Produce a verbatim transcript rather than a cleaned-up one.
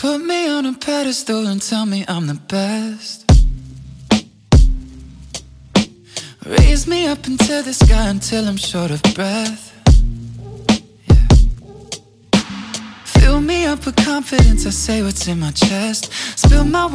Put me on a pedestal and tell me I'm the best. Raise me up into the sky until I'm short of breath. Yeah. Fill me up with confidence, I say what's in my chest. Spill my